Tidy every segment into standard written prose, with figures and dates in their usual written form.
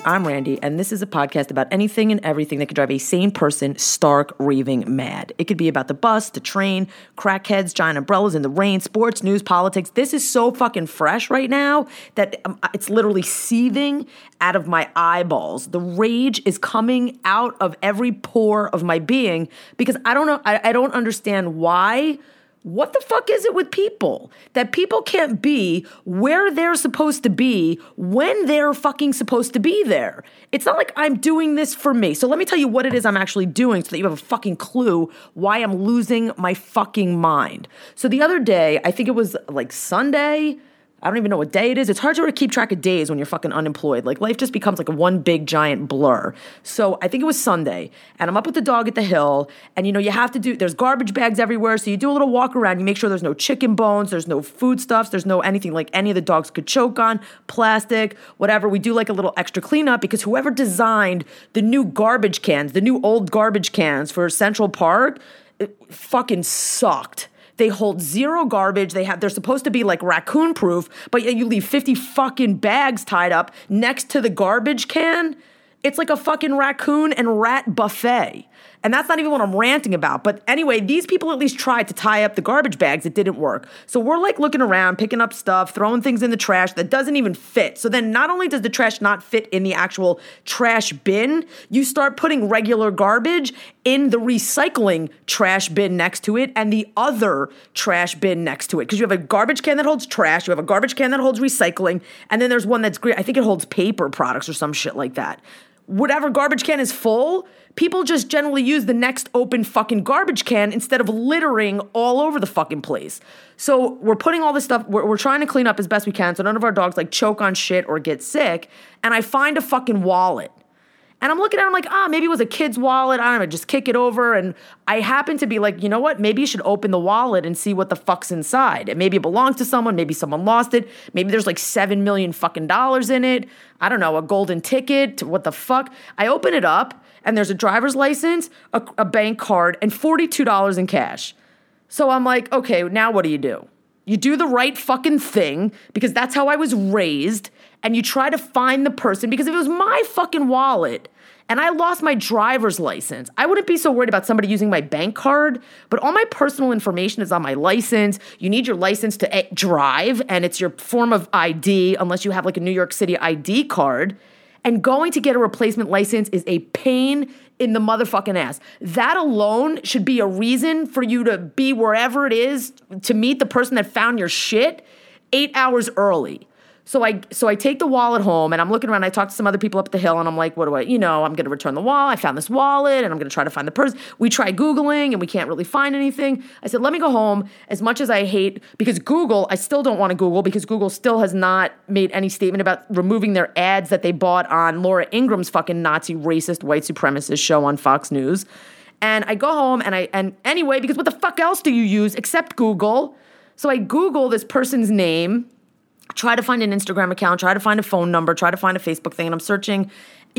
I'm Randy, and this is a podcast about anything and everything that could drive a sane person stark raving mad. It could be about the bus, the train, crackheads, giant umbrellas in the rain, sports, news, politics. This is so fucking fresh right now that it's literally seething out of my eyeballs. The rage is coming out of every pore of my being because I don't know, I don't understand why. What the fuck is it with people? That people can't be where they're supposed to be when they're fucking supposed to be there. It's not like I'm doing this for me. So let me tell you what it is I'm actually doing so that you have a fucking clue why I'm losing my fucking mind. So the other day, I think it was like Sunday, I don't even know what day it is. It's hard to keep track of days when you're fucking unemployed. Like life just becomes like a one big giant blur. So I think it was Sunday and I'm up with the dog at the hill and you have to there's garbage bags everywhere. So you do a little walk around. You make sure there's no chicken bones. There's no foodstuffs. There's no anything like any of the dogs could choke on, plastic, whatever. We do like a little extra cleanup because whoever designed the new garbage cans, the new old garbage cans for Central Park, it fucking sucked. They hold zero garbage. They're supposed to be like raccoon proof, but you leave 50 fucking bags tied up next to the garbage can. It's like a fucking raccoon and rat buffet. And that's not even what I'm ranting about. But anyway, these people at least tried to tie up the garbage bags. It didn't work. So we're like looking around, picking up stuff, throwing things in the trash that doesn't even fit. So then not only does the trash not fit in the actual trash bin, you start putting regular garbage in the recycling trash bin next to it and the other trash bin next to it. Because you have a garbage can that holds trash, you have a garbage can that holds recycling, and then there's one that's great. I think it holds paper products or some shit like that. Whatever garbage can is full, people just generally use the next open fucking garbage can instead of littering all over the fucking place. So we're putting all this stuff, we're trying to clean up as best we can so none of our dogs like choke on shit or get sick. And I find a fucking wallet. And I'm looking at it, I'm like, maybe it was a kid's wallet. I don't know, just kick it over. And I happen to be like, you know what? Maybe you should open the wallet and see what the fuck's inside. And maybe it belongs to someone. Maybe someone lost it. Maybe there's like $7 million fucking dollars in it. I don't know, a golden ticket. What the fuck? I open it up and there's a driver's license, a bank card, and $42 in cash. So I'm like, okay, now what do? You do the right fucking thing because that's how I was raised. And you try to find the person because if it was my fucking wallet and I lost my driver's license, I wouldn't be so worried about somebody using my bank card, but all my personal information is on my license. You need your license to drive and it's your form of ID unless you have like a New York City ID card. And going to get a replacement license is a pain in the motherfucking ass. That alone should be a reason for you to be wherever it is to meet the person that found your shit 8 hours early. So I take the wallet home and I'm looking around. I talk to some other people up at the hill and I'm like, what do I'm going to return the wallet. I found this wallet and I'm going to try to find the person. We try Googling and we can't really find anything. I said, let me go home. As much as I hate, because Google, I still don't want to Google because Google still has not made any statement about removing their ads that they bought on Laura Ingram's fucking Nazi racist white supremacist show on Fox News. And I go home and anyway, because what the fuck else do you use except Google? So I Google this person's name, try to find an Instagram account, try to find a phone number, try to find a Facebook thing, and I'm searching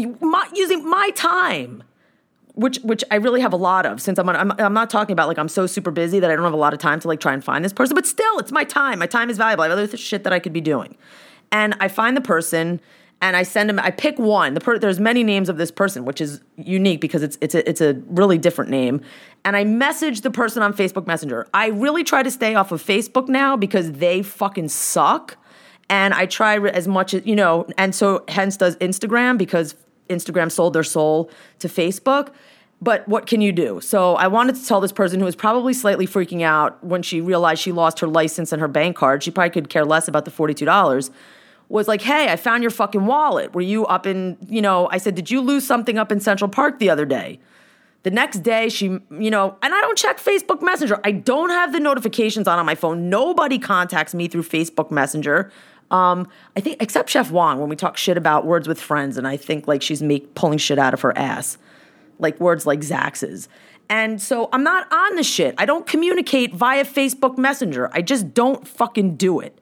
using my time, which I really have a lot of since I'm not talking about like I'm so super busy that I don't have a lot of time to like try and find this person, but still, it's my time. My time is valuable. I have other shit that I could be doing. And I find the person and I send him, I pick one. There's many names of this person, which is unique because it's a really different name. And I message the person on Facebook Messenger. I really try to stay off of Facebook now because they fucking suck. And I try as much as, and so hence does Instagram because Instagram sold their soul to Facebook. But what can you do? So I wanted to tell this person who was probably slightly freaking out when she realized she lost her license and her bank card. She probably could care less about the $42. Was like, hey, I found your fucking wallet. Were you up in, I said, did you lose something up in Central Park the other day? The next day, she, and I don't check Facebook Messenger. I don't have the notifications on my phone. Nobody contacts me through Facebook Messenger. I think, except Chef Wong, when we talk shit about words with friends, and I think like she's pulling shit out of her ass, like words like Zax's. And so I'm not on the shit. I don't communicate via Facebook Messenger. I just don't fucking do it.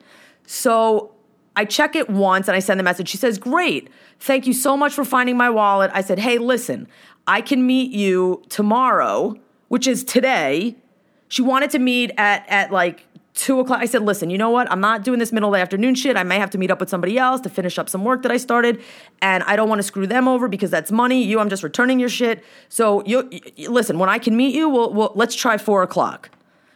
So I check it once and I send the message. She says, great. Thank you so much for finding my wallet. I said, hey, listen, I can meet you tomorrow, which is today. She wanted to meet at like 2 o'clock. I said, listen, you know what? I'm not doing this middle of the afternoon shit. I may have to meet up with somebody else to finish up some work that I started. And I don't want to screw them over because that's money. I'm just returning your shit. So you listen, when I can meet you, let's try 4 o'clock.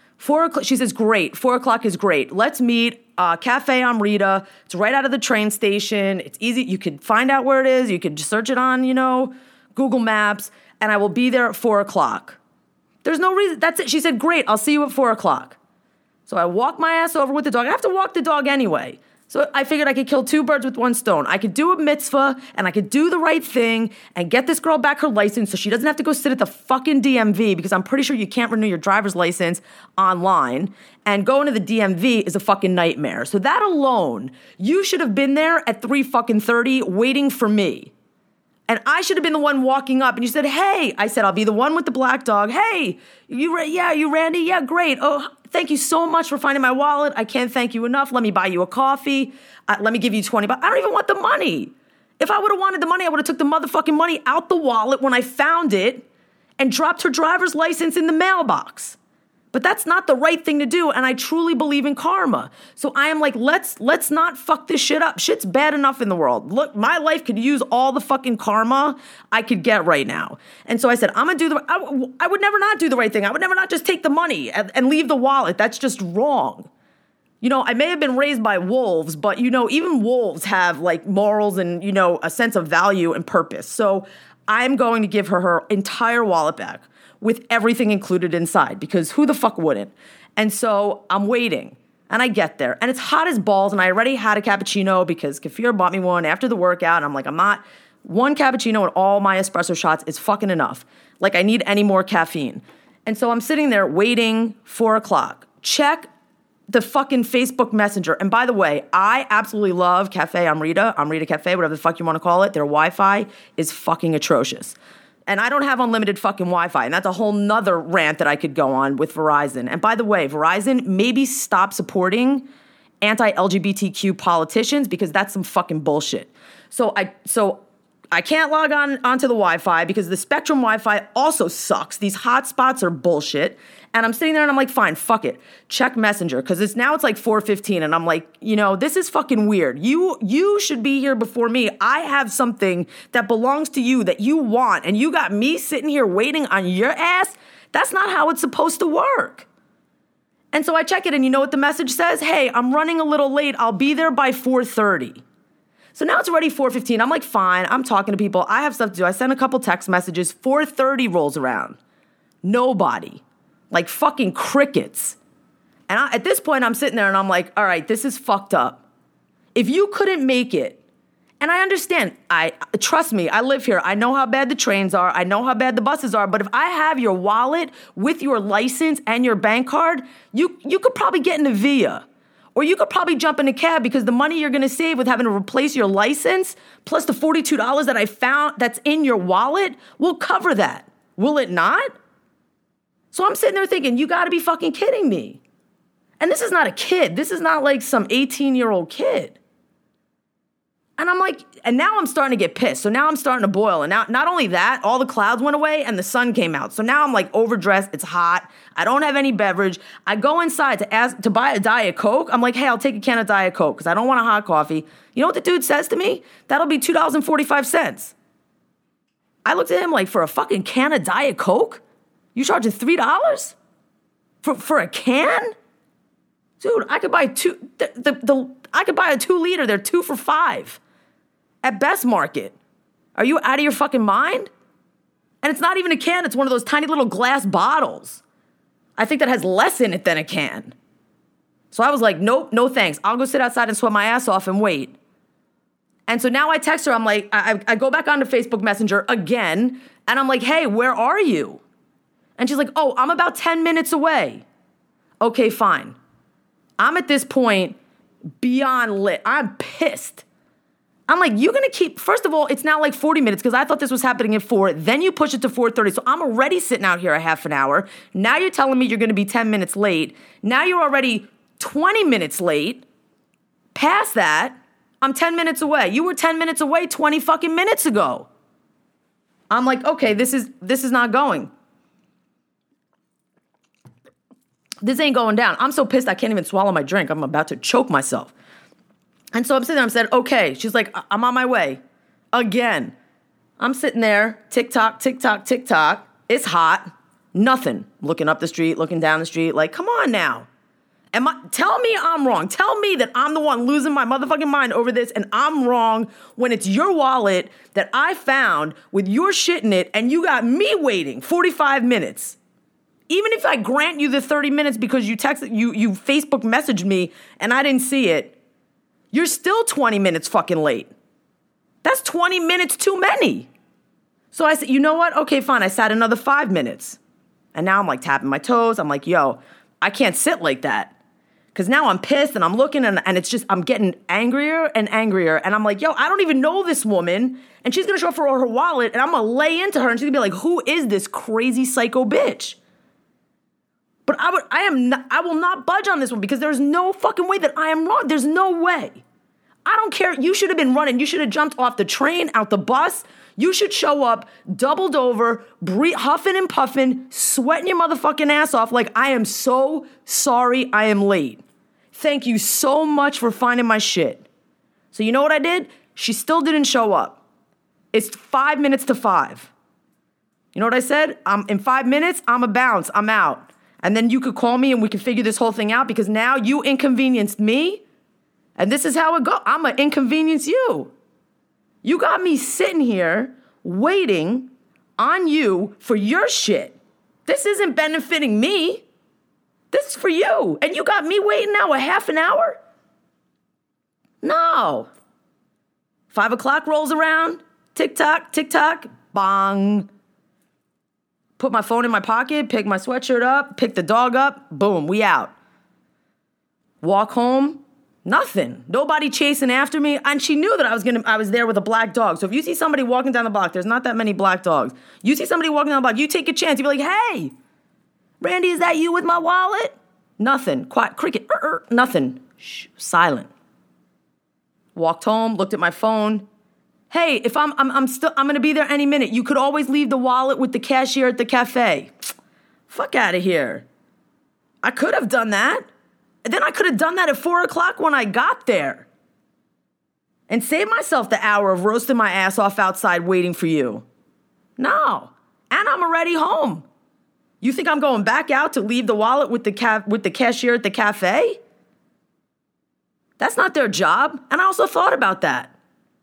4 o'clock. She says, great. 4 o'clock is great. Let's meet. Cafe Amrita. It's right out of the train station. It's easy. You could find out where it is. You could just search it on, Google Maps. And I will be there at 4 o'clock. There's no reason. That's it. She said, great. I'll see you at 4 o'clock. So I walk my ass over with the dog. I have to walk the dog anyway. So I figured I could kill 2 birds with 1 stone. I could do a mitzvah and I could do the right thing and get this girl back her license so she doesn't have to go sit at the fucking DMV because I'm pretty sure you can't renew your driver's license online. And going to the DMV is a fucking nightmare. So that alone, you should have been there at 3:30 waiting for me. And I should have been the one walking up and you said, hey, I said, I'll be the one with the black dog. Hey, you Randy? Yeah, great. Oh, thank you so much for finding my wallet. I can't thank you enough. Let me buy you a coffee. Let me give you $20. I don't even want the money. If I would have wanted the money, I would have took the motherfucking money out the wallet when I found it and dropped her driver's license in the mailbox. But that's not the right thing to do, and I truly believe in karma. So I am like, let's not fuck this shit up. Shit's bad enough in the world. Look, my life could use all the fucking karma I could get right now. And so I said, I'm gonna do I would never not do the right thing. I would never not just take the money and leave the wallet. That's just wrong. I may have been raised by wolves, but even wolves have like morals and, a sense of value and purpose. So I'm going to give her entire wallet back, with everything included inside, because who the fuck wouldn't? And so I'm waiting, and I get there, and it's hot as balls, and I already had a cappuccino because Kefir bought me one after the workout, and I'm like, one cappuccino and all my espresso shots is fucking enough. Like, I need any more caffeine. And so I'm sitting there waiting, 4 o'clock. Check the fucking Facebook Messenger. And by the way, I absolutely love Cafe Amrita Cafe, whatever the fuck you want to call it. Their Wi-Fi is fucking atrocious. And I don't have unlimited fucking Wi-Fi. And that's a whole nother rant that I could go on with Verizon. And by the way, Verizon, maybe stop supporting anti-LGBTQ politicians because that's some fucking bullshit. So I can't log onto the Wi-Fi because the Spectrum Wi-Fi also sucks. These hotspots are bullshit. And I'm sitting there and I'm like, fine, fuck it. Check Messenger. Because it's like 4:15 and I'm like, this is fucking weird. You should be here before me. I have something that belongs to you that you want. And you got me sitting here waiting on your ass? That's not how it's supposed to work. And so I check it and you know what the message says? Hey, I'm running a little late. I'll be there by 4:30. So now it's already 4:15. I'm like, fine. I'm talking to people. I have stuff to do. I send a couple text messages. 4:30 rolls around. Nobody. Like fucking crickets. And at this point, I'm sitting there and I'm like, all right, this is fucked up. If you couldn't make it, and I understand, trust me, I live here. I know how bad the trains are. I know how bad the buses are. But if I have your wallet with your license and your bank card, you could probably get in a Via. Or you could probably jump in a cab because the money you're going to save with having to replace your license plus the $42 that I found that's in your wallet will cover that. Will it not? So I'm sitting there thinking, you got to be fucking kidding me. And this is not a kid. This is not like some 18-year-old kid. And I'm like, and now I'm starting to get pissed. So now I'm starting to boil. And now, not only that, all the clouds went away and the sun came out. So now I'm like overdressed. It's hot. I don't have any beverage. I go inside to buy a Diet Coke. I'm like, hey, I'll take a can of Diet Coke because I don't want a hot coffee. You know what the dude says to me? That'll be $2.45. I looked at him like, for a fucking can of Diet Coke? You charging $3 for a can? Dude, I could buy I could buy a 2-liter. They're 2 for $5 at Best Market. Are you out of your fucking mind? And it's not even a can. It's one of those tiny little glass bottles. I think that has less in it than a can. So I was like, nope, no thanks. I'll go sit outside and sweat my ass off and wait. And so now I text her. I'm like, I go back onto Facebook Messenger again. And I'm like, hey, where are you? And she's like, oh, I'm about 10 minutes away. Okay, fine. I'm at this point beyond lit. I'm pissed. I'm like, you're going to keep, first of all, it's now like 40 minutes because I thought this was happening at 4. Then you push it to 4:30. So I'm already sitting out here a half an hour. Now you're telling me you're going to be 10 minutes late. Now you're already 20 minutes late. Past that, I'm 10 minutes away. You were 10 minutes away 20 fucking minutes ago. I'm like, okay, this is not going. This ain't going down. I'm so pissed I can't even swallow my drink. I'm about to choke myself. And so I'm sitting there, I said, okay. She's like, I'm on my way. Again. I'm sitting there, tick-tock, tick-tock, tick-tock. It's hot. Nothing. Looking up the street, looking down the street, like, come on now. Tell me I'm wrong. Tell me that I'm the one losing my motherfucking mind over this and I'm wrong when it's your wallet that I found with your shit in it and you got me waiting 45 minutes. Even if I grant you the 30 minutes because you Facebook messaged me and I didn't see it, you're still 20 minutes fucking late. That's 20 minutes too many. So I said, you know what? Okay, fine. I sat another 5 minutes. And now I'm like tapping my toes. I'm like, yo, I can't sit like that. Because now I'm pissed and I'm looking and it's just, I'm getting angrier and angrier. And I'm like, yo, I don't even know this woman. And she's going to show up for her wallet and I'm going to lay into her. And she's going to be like, who is this crazy psycho bitch? But I will not budge on this one because there's no fucking way that I am wrong. There's no way. I don't care. You should have been running. You should have jumped off the train, out the bus. You should show up, doubled over, huffing and puffing, sweating your motherfucking ass off like, I am so sorry I am late. Thank you so much for finding my shit. So you know what I did? She still didn't show up. It's 5 minutes to 5. You know what I said? In 5 minutes, I'm a bounce. I'm out. And then you could call me and we could figure this whole thing out because now you inconvenienced me. And this is how it goes. I'm going to inconvenience you. You got me sitting here waiting on you for your shit. This isn't benefiting me. This is for you. And you got me waiting now a half an hour? No. 5 o'clock rolls around. Tick-tock, tick-tock, bong. Put my phone in my pocket, pick my sweatshirt up, pick the dog up, boom, we out. Walk home, nothing. Nobody chasing after me. And she knew that I was there with a black dog. So if you see somebody walking down the block, there's not that many black dogs. You see somebody walking down the block, you take a chance. You be like, hey, Randy, is that you with my wallet? Nothing. Quiet. Cricket. Nothing. Shh. Silent. Walked home, looked at my phone. Hey, if I'm going to be there any minute. You could always leave the wallet with the cashier at the cafe. Fuck out of here. I could have done that. And then I could have done that at 4 o'clock when I got there. And saved myself the hour of roasting my ass off outside waiting for you. No. And I'm already home. You think I'm going back out to leave the wallet with the cashier at the cafe? That's not their job. And I also thought about that.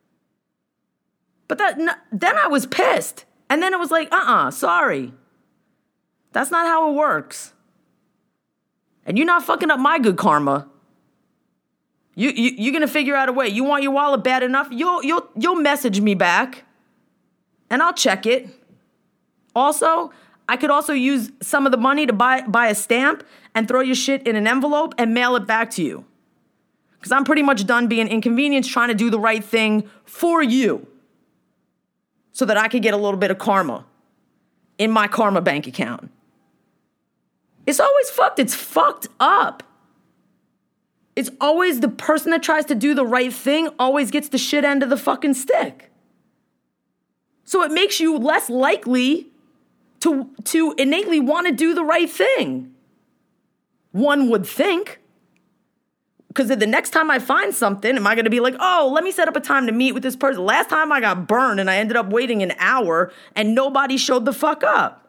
But then I was pissed. And then it was like, sorry. That's not how it works. And you're not fucking up my good karma. You're gonna figure out a way. You want your wallet bad enough? You'll message me back, and I'll check it. Also, I could also use some of the money to buy a stamp and throw your shit in an envelope and mail it back to you. Because I'm pretty much done being inconvenienced trying to do the right thing for you, so that I could get a little bit of karma in my karma bank account. It's always fucked. It's fucked up. It's always the person that tries to do the right thing always gets the shit end of the fucking stick. So it makes you less likely to innately want to do the right thing. One would think. Because the next time I find something, am I going to be like, oh, let me set up a time to meet with this person? Last time I got burned and I ended up waiting an hour and nobody showed the fuck up.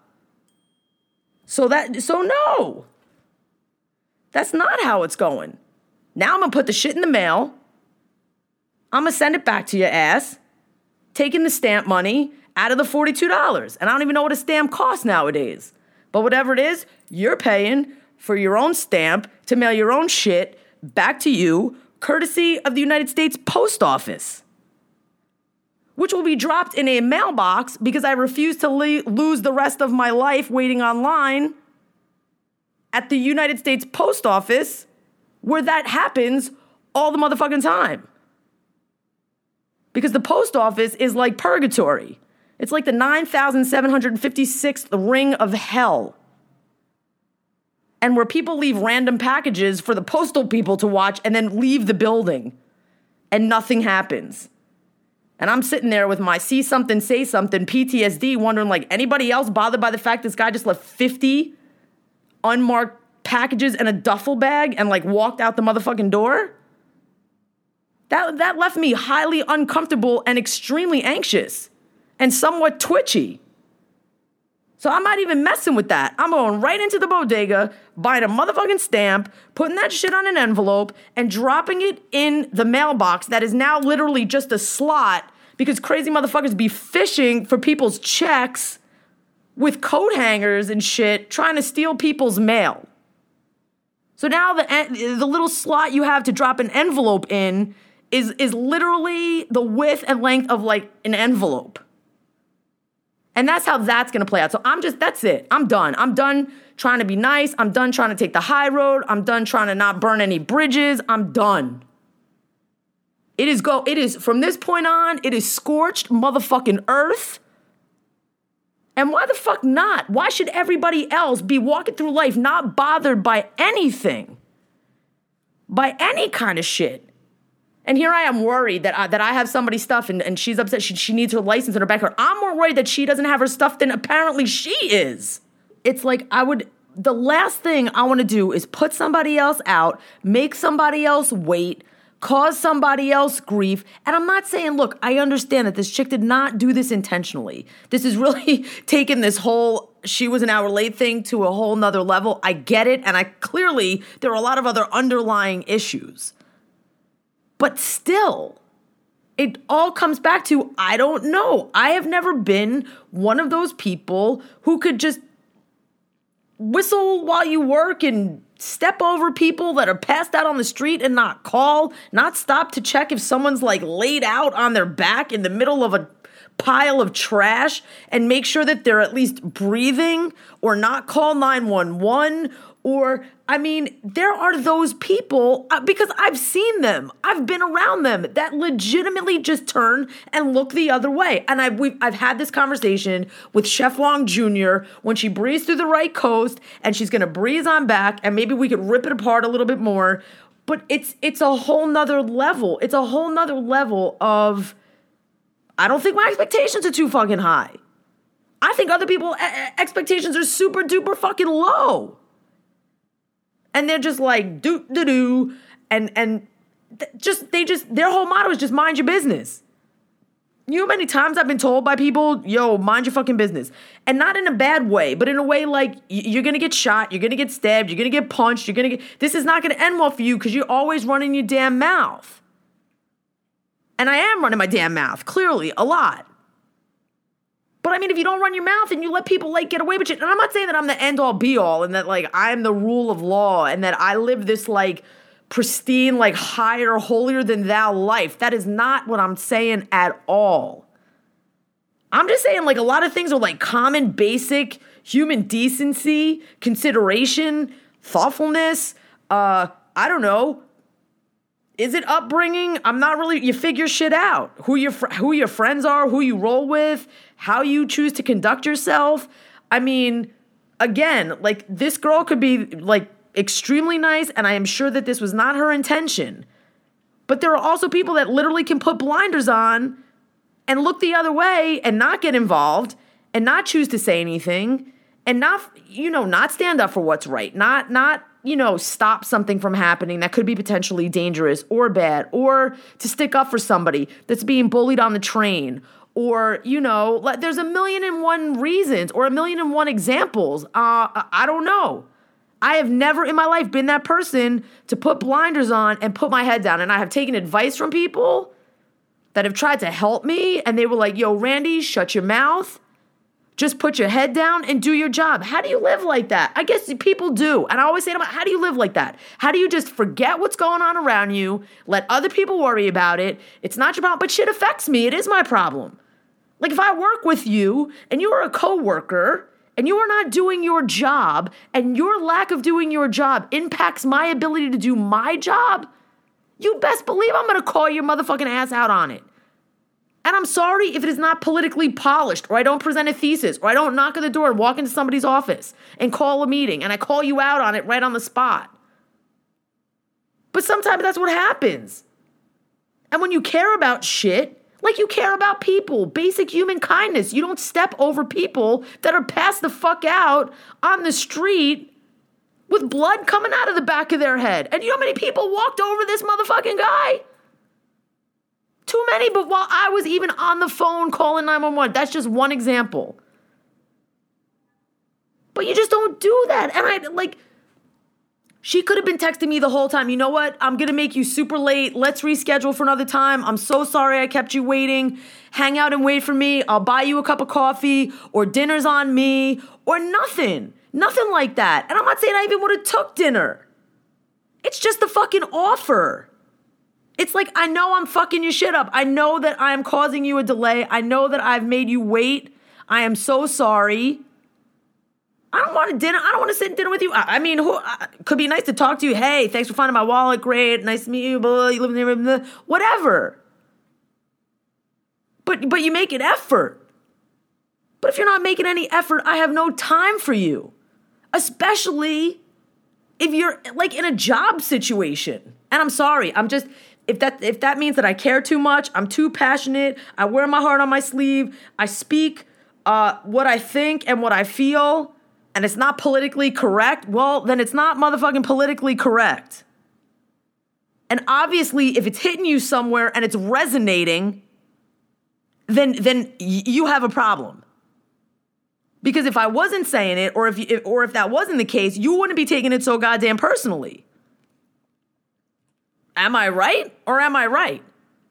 So no. That's not how it's going. Now I'm going to put the shit in the mail. I'm going to send it back to your ass, taking the stamp money out of the $42. And I don't even know what a stamp costs nowadays. But whatever it is, you're paying for your own stamp to mail your own shit back to you, courtesy of the United States Post Office, which will be dropped in a mailbox because I refuse to lose the rest of my life waiting online at the United States Post Office, where that happens all the motherfucking time. Because the post office is like purgatory. It's like the 9,756th ring of hell. And where people leave random packages for the postal people to watch and then leave the building and nothing happens. And I'm sitting there with my see something, say something, PTSD, wondering like anybody else bothered by the fact this guy just left 50 unmarked packages in a duffel bag and like walked out the motherfucking door. That left me highly uncomfortable and extremely anxious and somewhat twitchy. So I'm not even messing with that. I'm going right into the bodega, buying a motherfucking stamp, putting that shit on an envelope, and dropping it in the mailbox that is now literally just a slot because crazy motherfuckers be fishing for people's checks with coat hangers and shit, trying to steal people's mail. So now the little slot you have to drop an envelope in is literally the width and length of like an envelope. And that's how that's going to play out. So that's it. I'm done. I'm done trying to be nice. I'm done trying to take the high road. I'm done trying to not burn any bridges. I'm done. It is from this point on, it is scorched motherfucking earth. And why the fuck not? Why should everybody else be walking through life not bothered by anything? By any kind of shit? And here I am worried that I have somebody's stuff and she's upset. She needs her license in her back. I'm more worried that she doesn't have her stuff than apparently she is. It's like the last thing I want to do is put somebody else out, make somebody else wait, cause somebody else grief. And I'm not saying, look, I understand that this chick did not do this intentionally. This is really taking this whole she was an hour late thing to a whole nother level. I get it. And there are a lot of other underlying issues. But still, it all comes back to, I don't know. I have never been one of those people who could just whistle while you work and step over people that are passed out on the street and not call, not stop to check if someone's like laid out on their back in the middle of a pile of trash and make sure that they're at least breathing, or not call 911. Or, I mean, there are those people, because I've seen them, I've been around them, that legitimately just turn and look the other way. And I've had this conversation with Chef Wong Jr. when she breezed through the right coast, and she's going to breeze on back, and maybe we could rip it apart a little bit more. But it's a whole nother level. It's a whole nother level of, I don't think my expectations are too fucking high. I think other people's expectations are super duper fucking low. And they're just like, do, and their whole motto is just mind your business. You know how many times I've been told by people, yo, mind your fucking business. And not in a bad way, but in a way like, you're going to get shot, you're going to get stabbed, you're going to get punched, this is not going to end well for you because you're always running your damn mouth. And I am running my damn mouth, clearly, a lot. But I mean, if you don't run your mouth and you let people like get away with shit, and I'm not saying that I'm the end all be all and that like I'm the rule of law and that I live this like pristine, like higher, holier than thou life. That is not what I'm saying at all. I'm just saying like a lot of things are like common, basic human decency, consideration, thoughtfulness. I don't know. Is it upbringing? I'm not really, you figure shit out. Who your friends are, who you roll with, how you choose to conduct yourself. I mean, again, like this girl could be like extremely nice, and I am sure that this was not her intention. But there are also people that literally can put blinders on and look the other way and not get involved and not choose to say anything and not stand up for what's right, not stop something from happening that could be potentially dangerous or bad, or to stick up for somebody that's being bullied on the train, or, there's 1,000,001 reasons or 1,000,001 examples. I don't know. I have never in my life been that person to put blinders on and put my head down. And I have taken advice from people that have tried to help me, and they were like, yo, Randy, shut your mouth. Just put your head down and do your job. How do you live like that? I guess people do. And I always say to them, how do you live like that? How do you just forget what's going on around you, let other people worry about it? It's not your problem, but shit affects me. It is my problem. Like if I work with you and you are a coworker and you are not doing your job and your lack of doing your job impacts my ability to do my job, you best believe I'm going to call your motherfucking ass out on it. And I'm sorry if it is not politically polished, or I don't present a thesis, or I don't knock on the door and walk into somebody's office and call a meeting, and I call you out on it right on the spot. But sometimes that's what happens. And when you care about shit, like you care about people, basic human kindness, you don't step over people that are passed the fuck out on the street with blood coming out of the back of their head. And you know how many people walked over this motherfucking guy? Too many, but while I was even on the phone calling 911, that's just one example. But you just don't do that. And she could have been texting me the whole time. You know what? I'm going to make you super late. Let's reschedule for another time. I'm so sorry I kept you waiting. Hang out and wait for me. I'll buy you a cup of coffee, or dinner's on me, or nothing. Nothing like that. And I'm not saying I even would have took dinner. It's just the fucking offer. It's like, I know I'm fucking your shit up. I know that I am causing you a delay. I know that I've made you wait. I am so sorry. I don't want a dinner. I don't want to sit in dinner with you. I mean, could be nice to talk to you. Hey, thanks for finding my wallet. Great. Nice to meet you. Blah, you live in the neighborhood. Whatever. But you make an effort. But if you're not making any effort, I have no time for you. Especially if you're like in a job situation. And I'm sorry. If that means that I care too much, I'm too passionate, I wear my heart on my sleeve, I speak what I think and what I feel, and it's not politically correct, well, then it's not motherfucking politically correct. And obviously, if it's hitting you somewhere and it's resonating, then you have a problem. Because if I wasn't saying it, or if that wasn't the case, you wouldn't be taking it so goddamn personally. Am I right or am I right?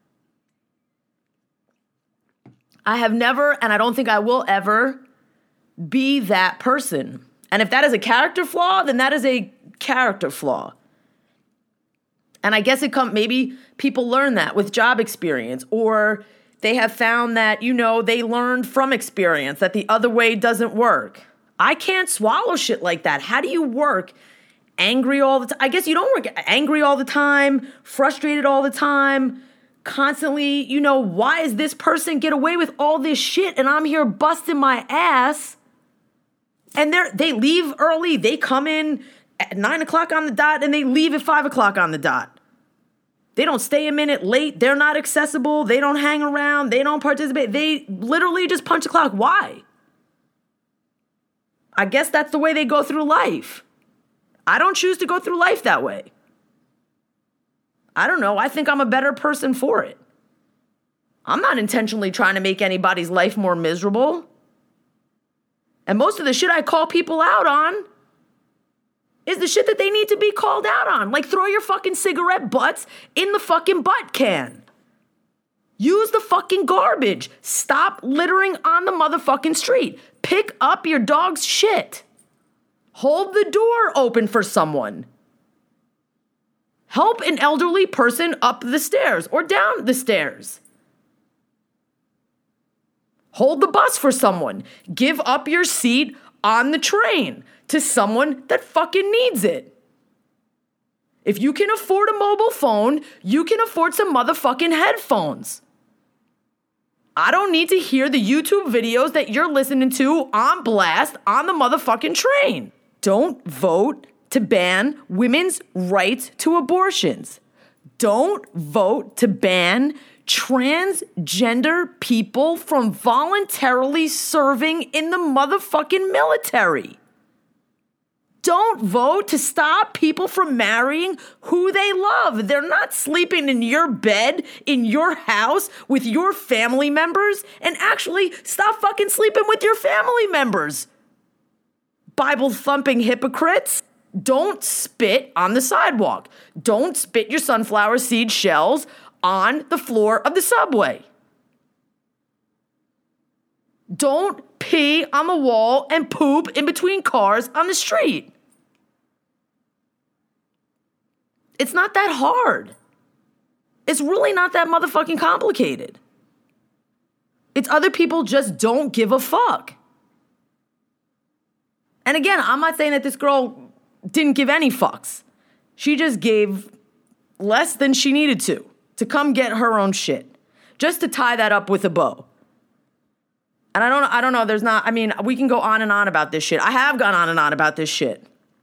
I have never, and I don't think I will ever, be that person. And if that is a character flaw, then that is a character flaw. And I guess maybe people learn that with job experience, or they have found that, they learned from experience that the other way doesn't work. I can't swallow shit like that. How do you work angry all the time? I guess you don't work angry all the time, frustrated all the time, constantly, why is this person get away with all this shit and I'm here busting my ass? And they leave early. They come in at 9 o'clock on the dot and they leave at 5 o'clock on the dot. They don't stay a minute late. They're not accessible. They don't hang around. They don't participate. They literally just punch the clock. Why? I guess that's the way they go through life. I don't choose to go through life that way. I don't know. I think I'm a better person for it. I'm not intentionally trying to make anybody's life more miserable. And most of the shit I call people out on is the shit that they need to be called out on. Like, throw your fucking cigarette butts in the fucking butt can. Use the fucking garbage. Stop littering on the motherfucking street. Pick up your dog's shit. Hold the door open for someone. Help an elderly person up the stairs or down the stairs. Hold the bus for someone. Give up your seat on the train to someone that fucking needs it. If you can afford a mobile phone, you can afford some motherfucking headphones. I don't need to hear the YouTube videos that you're listening to on blast on the motherfucking train. Don't vote to ban women's rights to abortions. Don't vote to ban transgender people from voluntarily serving in the motherfucking military. Don't vote to stop people from marrying who they love. They're not sleeping in your bed, in your house, with your family members. And actually, stop fucking sleeping with your family members. Bible-thumping hypocrites. Don't spit on the sidewalk. Don't spit your sunflower seed shells on the floor of the subway. Don't pee on the wall and poop in between cars on the street. It's not that hard. It's really not that motherfucking complicated. It's other people just don't give a fuck. And again, I'm not saying that this girl didn't give any fucks. She just gave less than she needed to come get her own shit, just to tie that up with a bow. And I don't know, we can go on and on about this shit. I have gone on and on about this shit.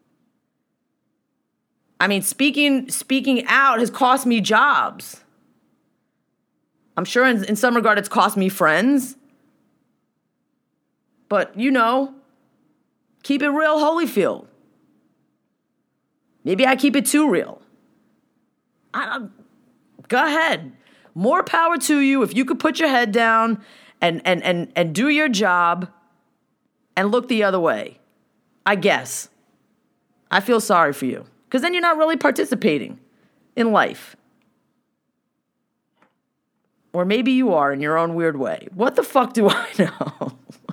I mean, speaking out has cost me jobs. I'm sure in some regard it's cost me friends. But, keep it real, Holyfield. Maybe I keep it too real. Go ahead. More power to you if you could put your head down and do your job and look the other way. I guess. I feel sorry for you. Because then you're not really participating in life. Or maybe you are in your own weird way. What the fuck do I know?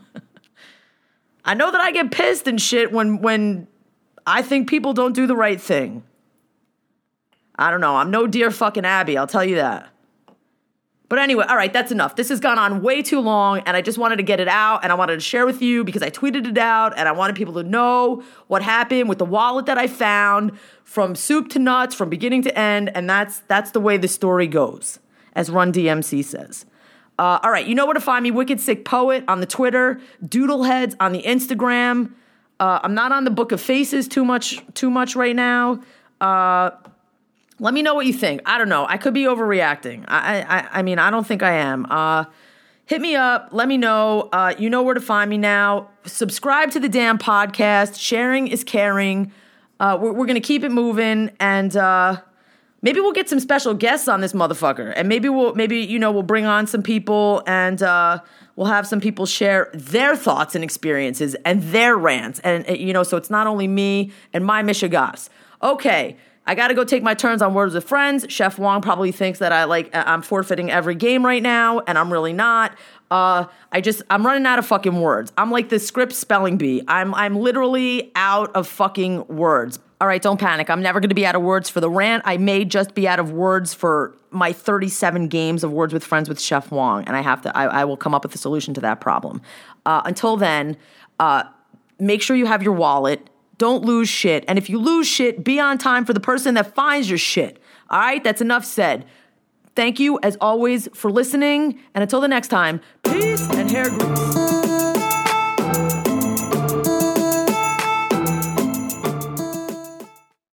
I know that I get pissed and shit when I think people don't do the right thing. I don't know. I'm no dear fucking Abby, I'll tell you that. But anyway, all right, that's enough. This has gone on way too long, and I just wanted to get it out, and I wanted to share with you because I tweeted it out, and I wanted people to know what happened with the wallet that I found from soup to nuts, from beginning to end, and that's the way the story goes, as Run DMC says. All right, you know where to find me, Wicked Sick Poet on the Twitter, Doodleheads on the Instagram. I'm not on the Book of Faces too much right now. Let me know what you think. I don't know. I could be overreacting. I mean, I don't think I am. Hit me up. Let me know. You know where to find me now. Subscribe to the damn podcast. Sharing is caring. We're going to keep it moving. And maybe we'll get some special guests on this motherfucker. And maybe we'll bring on some people and we'll have some people share their thoughts and experiences and their rants. And, so it's not only me and my Michigas. Okay. I got to go take my turns on Words with Friends. Chef Wong probably thinks that I'm forfeiting every game right now, and I'm really not. I'm running out of fucking words. I'm like the script spelling bee. I'm literally out of fucking words. All right, don't panic. I'm never going to be out of words for the rant. I may just be out of words for my 37 games of Words with Friends with Chef Wong, and I will come up with a solution to that problem. Until then, make sure you have your wallet. Don't lose shit. And if you lose shit, be on time for the person that finds your shit. All right? That's enough said. Thank you, as always, for listening. And until the next time, peace and hair grease.